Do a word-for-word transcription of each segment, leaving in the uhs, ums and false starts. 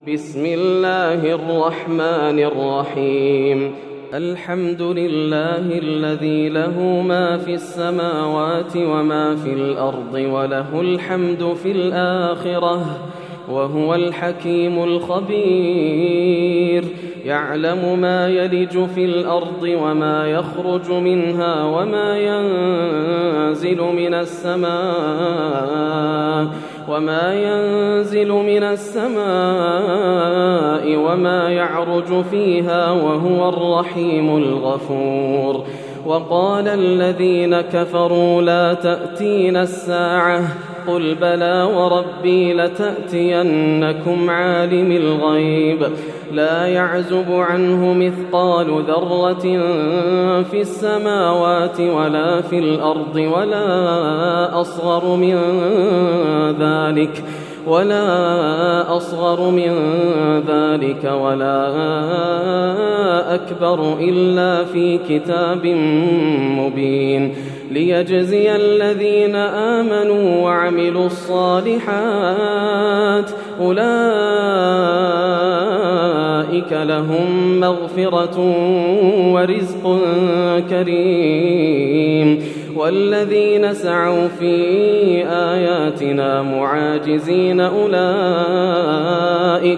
بسم الله الرحمن الرحيم. الحمد لله الذي له ما في السماوات وما في الأرض وله الحمد في الآخرة وهو الحكيم الخبير. يعلم ما يلج في الأرض وما يخرج منها وما ينزل من السماء وما ينزل من السماء وما يعرج فيها وهو الرحيم الغفور. وقال الذين كفروا لا تأتينا الساعة قل بلى وربي لتأتينكم عالم الغيب لا يعزب عنه مثقال ذرة في السماوات ولا في الأرض ولا أصغر من ذلك ولا أصغر من ذلك ولا أكبر إلا في كتاب مبين ليجزي الذين آمنوا وعملوا الصالحات أولئك لهم مغفرة ورزق كريم. والذين سعوا في آياتنا معاجزين أولئك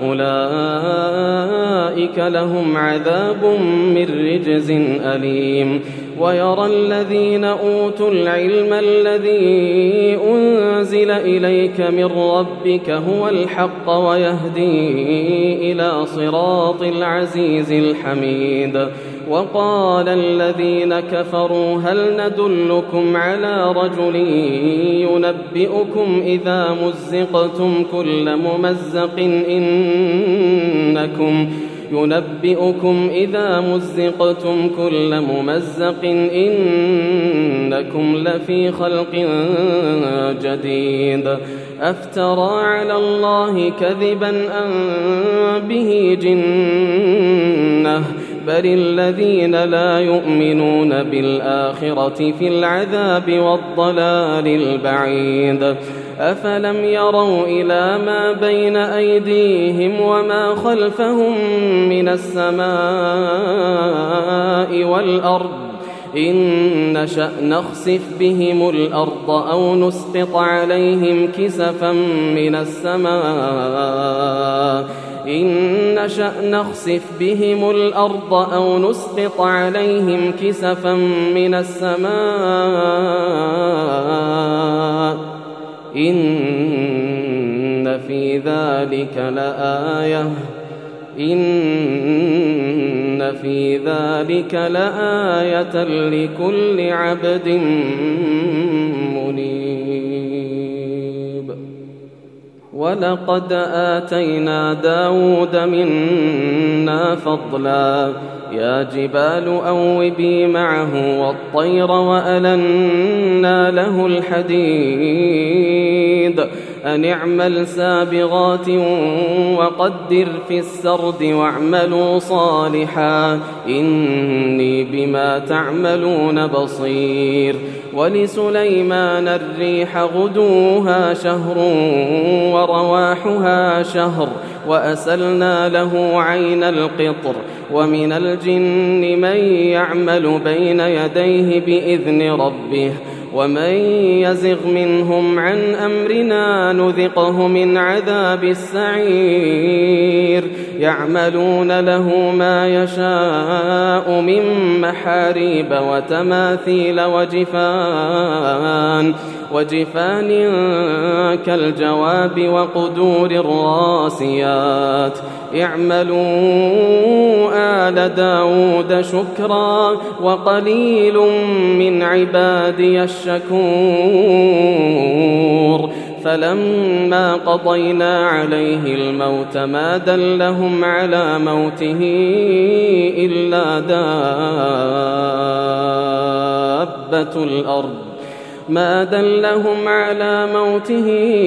أولئك لهم عذاب من رجز أليم. ويرى الذين أوتوا العلم الذي أنزل إليك من ربك هو الحق ويهدي إلى صراط العزيز الحميد. وقال الذين كفروا هل ندلكم على رجل ينبئكم إذا مزقتم كل ممزق إنكم ينبئكم إذا مزقتم كل ممزق إنكم لفي خلق جديد. أفترى على الله كذبا أم به جنة بل الذين لا يؤمنون بالآخرة في العذاب والضلال البعيد. أفلم يروا إلى ما بين أيديهم وما خلفهم من السماء والأرض إن نشأ نخسف بهم الأرض أو نسقط عليهم كسفا من السماء إن نشأ نخسف بهم الأرض أو نسقط عليهم كسفا من السماء إن في ذلك لآية إن في ذلك لآية لكل عبد منيب. ولقد آتينا داود منا فضلا يا جبال أوبي معه والطير وألنا له الحديد أن اعمل سابغات وقدر في السرد واعملوا صالحا إني بما تعملون بصير. ولسليمان الريح غدوها شهر ورواحها شهر وأسلنا له عين القطر ومن الجن من يعمل بين يديه بإذن ربه ومن يزغ منهم عن أمرنا نذقه من عذاب السعير. يعملون له ما يشاء من محاريب وتماثيل وجفان وجفان كالجواب وقدور الراسيات. اعملوا آل داود شكرا وقليل من عبادي الشكور. فلما قضينا عليه الموت ما دلهم على موته إلا دابة الأرض ما دلهم على موته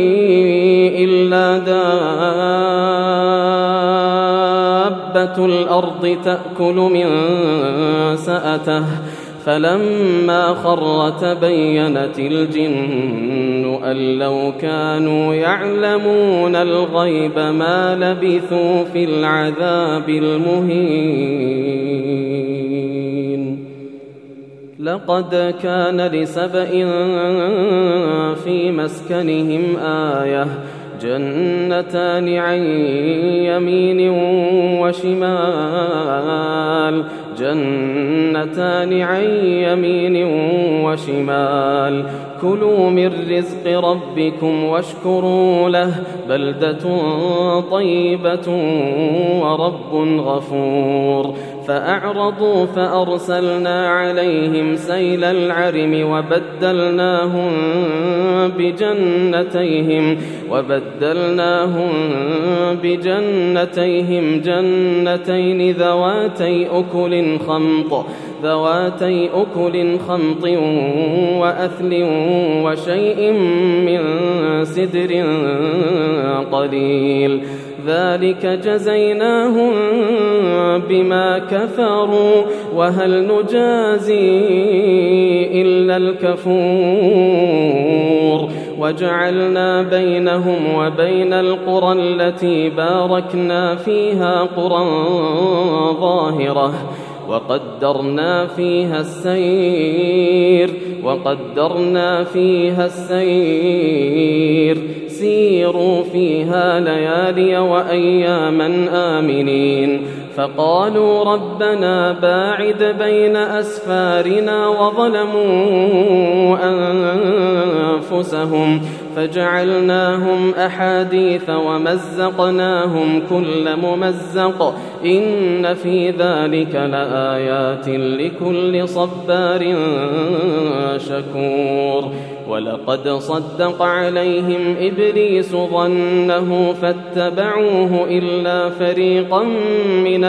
إلا دابة الأرض تأكل من سأته فلما خر تبينت الجن أن لو كانوا يعلمون الغيب ما لبثوا في العذاب المهين. لقد كان لسبإ في مسكنهم آية جنتان عن يمين وشمال جنتان عن يمين وشمال كلوا من رزق ربكم واشكروا له بلدة طيبة ورب غفور. فأعرضوا فأرسلنا عليهم سيل العرم وبدلناهم بجنتيهم وبدلناهم بجنتيهم جنتين ذواتي أكل خمط ذواتي أكل خمط وأثل وشيء من سدر قليل ذلك جزيناهم بما كفروا وهل نجازي إلا الكفور. وجعلنا بينهم وبين القرى التي باركنا فيها قرى ظاهرة وقدرنا فيها السير وقدرنا فيها السير سيروا فيها ليالي وأياما آمنين. فقالوا ربنا باعد بين أسفارنا وظلموا أنفسهم فجعلناهم أحاديث ومزقناهم كل ممزق إن في ذلك لآيات لكل صبار شكور. ولقد صدق عليهم إبليس ظنه فاتبعوه إلا فريقا من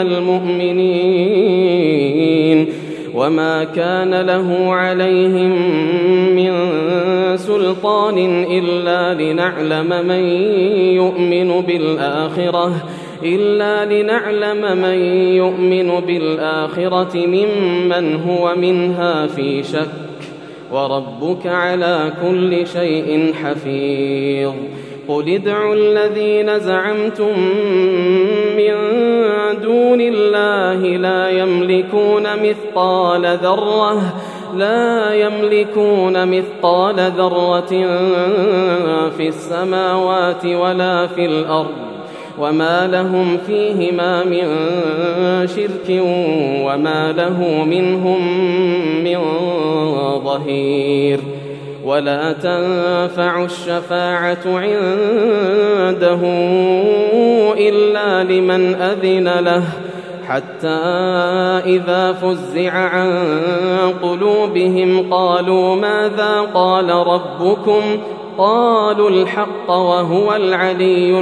المؤمنين وما كان له عليهم من سلطان إلا لنعلم من يؤمن بالآخرة إلا لنعلم من يؤمن بالآخرة ممن هو منها في شك وربك على كل شيء حفيظ. قل ادعوا الذين زعمتم من دون الله لا يملكون مثقال ذرة لا يملكون مثقال ذرة في السماوات ولا في الأرض وما لهم فيهما من شرك وما له منهم من ظهير. ولا تنفع الشفاعة عنده إلا لمن أذن له حتى إذا فزع عن قلوبهم قالوا ماذا قال ربكم قالوا الحق وهو العلي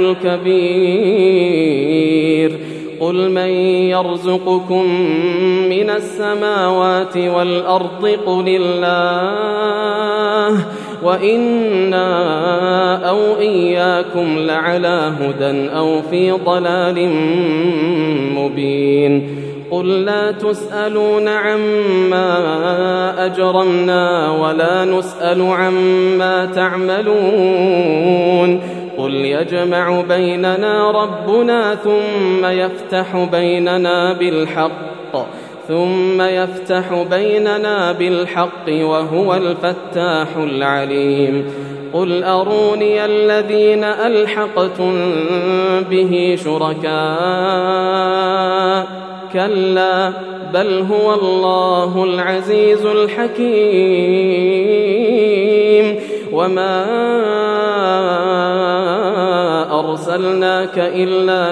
الكبير. قل من يرزقكم من السماوات والأرض قل الله وإنا أو إياكم لعلى هدى أو في ضلال مبين. قل لا تسألون عما أجرمنا ولا نسأل عما تعملون. قل يجمع بيننا ربنا ثم يفتح بيننا بالحق ثم يفتح بيننا بالحق وهو الفتاح العليم. قل أروني الذين ألحقتم به شركاء كلا بل هو الله العزيز الحكيم. وما أرسلناك إلا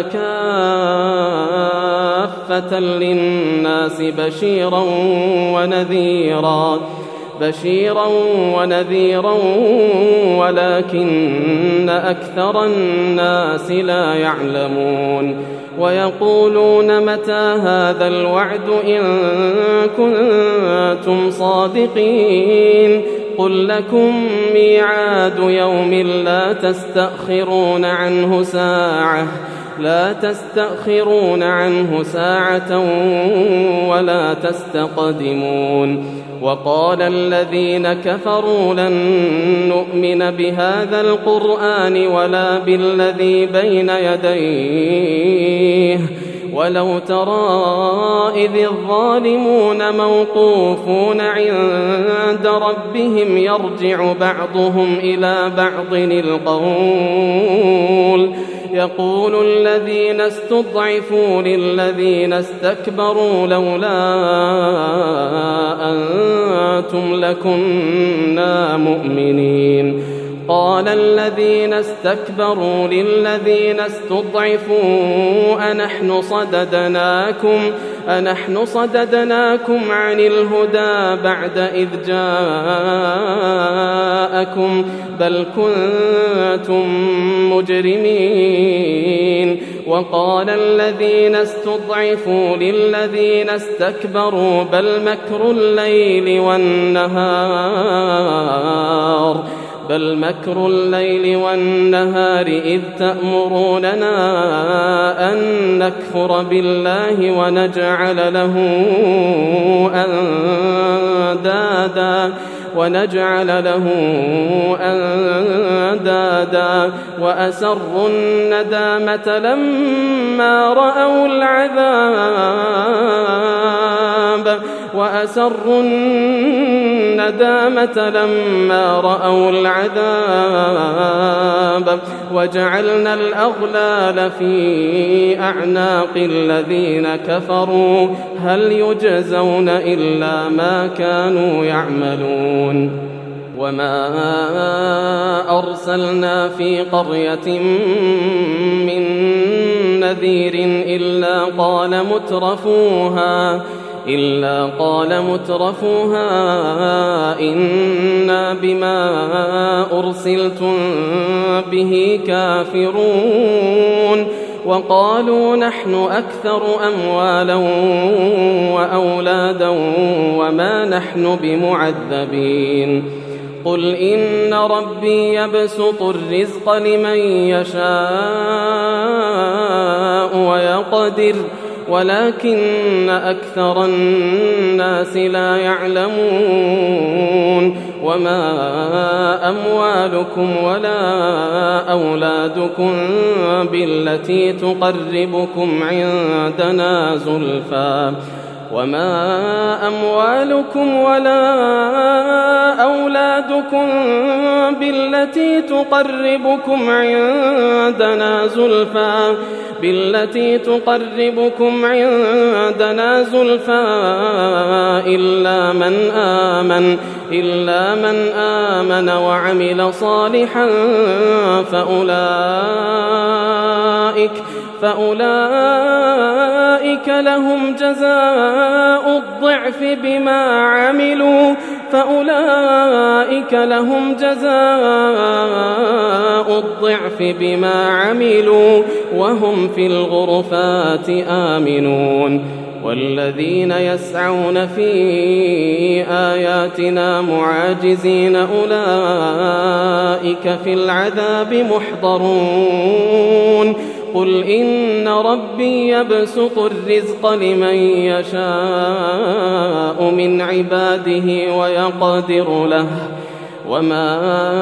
كافة للناس بشيرا ونذيرا بشيرا ونذيرا ولكن أكثر الناس لا يعلمون. ويقولون متى هذا الوعد إن كنتم صادقين. قل لكم ميعاد يوم لا تستأخرون عنه ساعة لا تستأخرون عنه ساعة ولا تستقدمون. وقال الذين كفروا لن نؤمن بهذا القرآن ولا بالذي بين يديه ولو ترى إذ الظالمون موقوفون عند ربهم يرجع بعضهم إلى بعض القول يقول الذين استضعفوا للذين استكبروا لولا أنتم لكنا مؤمنين قال الذين استكبروا للذين استضعفوا أنحن صددناكم أنحن صددناكم عن الهدى بعد إذ جاءكم بل كنتم مجرمين وقال الذين استضعفوا للذين استكبروا بل مكر الليل والنهار بل مكر الليل والنهار إذ تأمروننا أن نكفر بالله ونجعل له أندادا ونجعل له أندادا وأسروا الندامة لما رأوا العذاب وأسروا الندامة لما رأوا العذاب وجعلنا الأغلال في أعناق الذين كفروا هل يجزون إلا ما كانوا يعملون وما أرسلنا في قرية من نذير إلا قال مترفوها إلا قال مترفوها إنا بما أرسلتم به كافرون وقالوا نحن أكثر أموالا وأولادا وما نحن بمعذبين قل إن ربي يبسط الرزق لمن يشاء ويقدر ولكن أكثر الناس لا يعلمون وما أموالكم ولا أولادكم بالتي تقربكم عندنا زلفى وما أموالكم ولا أولادكم بالتي تقربكم عندنا زلفى بالتي تقربكم عندنا زلفى إلا من آمن إلا من آمن وعمل صالحا فأولئك فأولئك لهم جزاء الضعف بما عملوا فأولئك لهم جزاء الضعف بما عملوا وهم في الغرفات آمنون والذين يسعون في آياتنا معاجزين أولئك في العذاب محضرون قل إن ربي يبسط الرزق لمن يشاء من عباده ويقدر له وما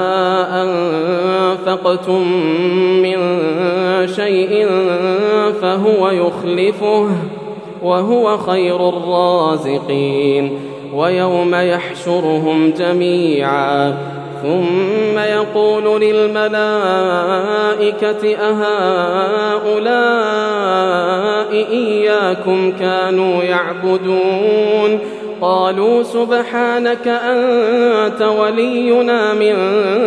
أنفقتم من شيء فهو يخلفه وهو خير الرازقين ويوم يحشرهم جميعا ثم يقول للملائكة أهؤلاء إياكم كانوا يعبدون قالوا سبحانك أنت ولينا من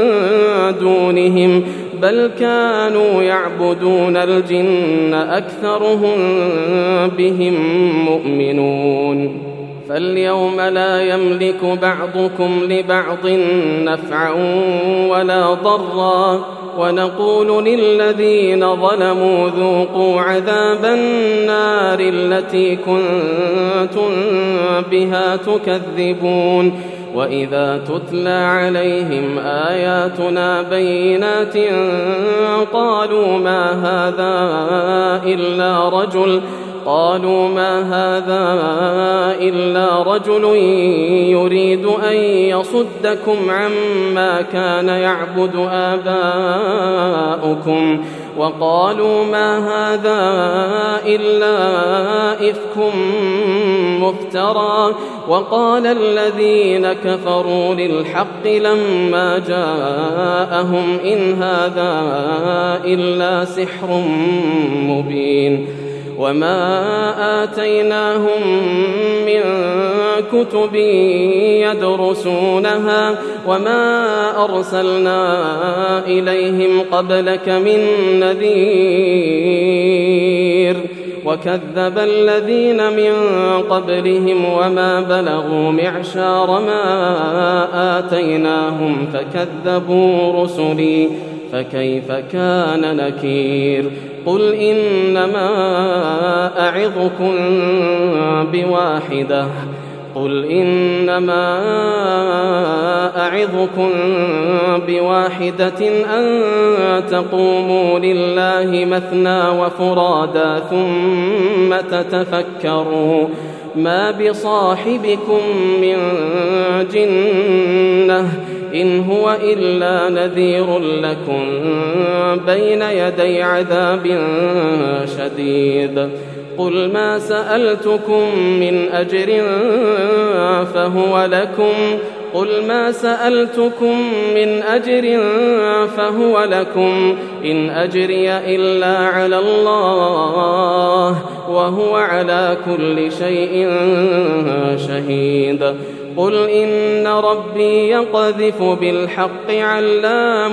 دونهم بل كانوا يعبدون الجن أكثرهم بهم مؤمنون فاليوم لا يملك بعضكم لبعض نفعا ولا ضرا ونقول للذين ظلموا ذوقوا عذاب النار التي كنتم بها تكذبون وإذا تتلى عليهم آياتنا بينات قالوا ما هذا إلا رجل وقالوا ما هذا إلا رجل يريد أن يصدكم عما كان يعبد آباؤكم وقالوا ما هذا إلا إفك مفترى وقال الذين كفروا للحق لما جاءهم إن هذا إلا سحر مبين وما آتيناهم من كتب يدرسونها وما أرسلنا إليهم قبلك من نذير وكذب الذين من قبلهم وما بلغوا معشار ما آتيناهم فكذبوا رسلي فكيف كان نكير قل إنما أعظكم بواحدة قل إنما أعظكم بواحدة أن تقوموا لله مثنى وفرادا ثم تتفكروا ما بصاحبكم من جنة إن هو إلا نذير لكم بين يدي عذاب شديد قل ما سألتكم من أجر فهو لكم قل ما سألتكم من أجر فهو لكم إن أجري إلا على الله وهو على كل شيء شهيد قل إن ربي يقذف بالحق علام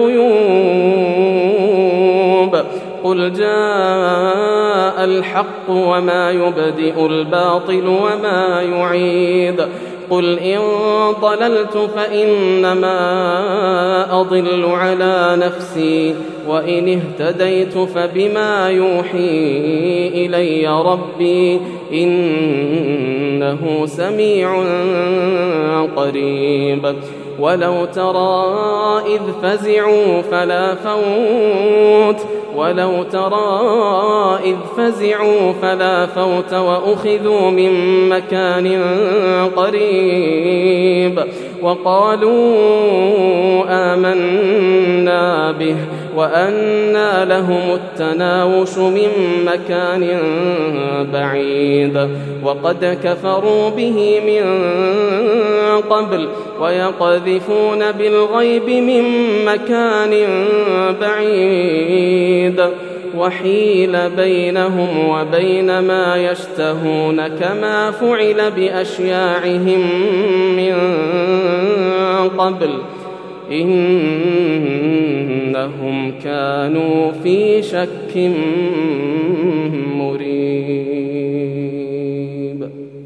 الغيوب قل جاء الحق وما يبدئ الباطل وما يعيد قل إن ضللت فإنما أضل على نفسي وإن اهتديت فبما يوحي إلي ربي إنه سميع قريب ولو ترى إذ فزعوا فلا فوت ولو ترى إذ فزعوا فلا فوت وأخذوا من مكان قريب وقالوا آمنا به وأنى لهم التناوش من مكان بعيد وقد كفروا به من قبل ويقذفون بالغيب من مكان بعيد وحيل بينهم وبين ما يشتهون كما فعل بأشياعهم من قبل إنهم كانوا في شك مريب.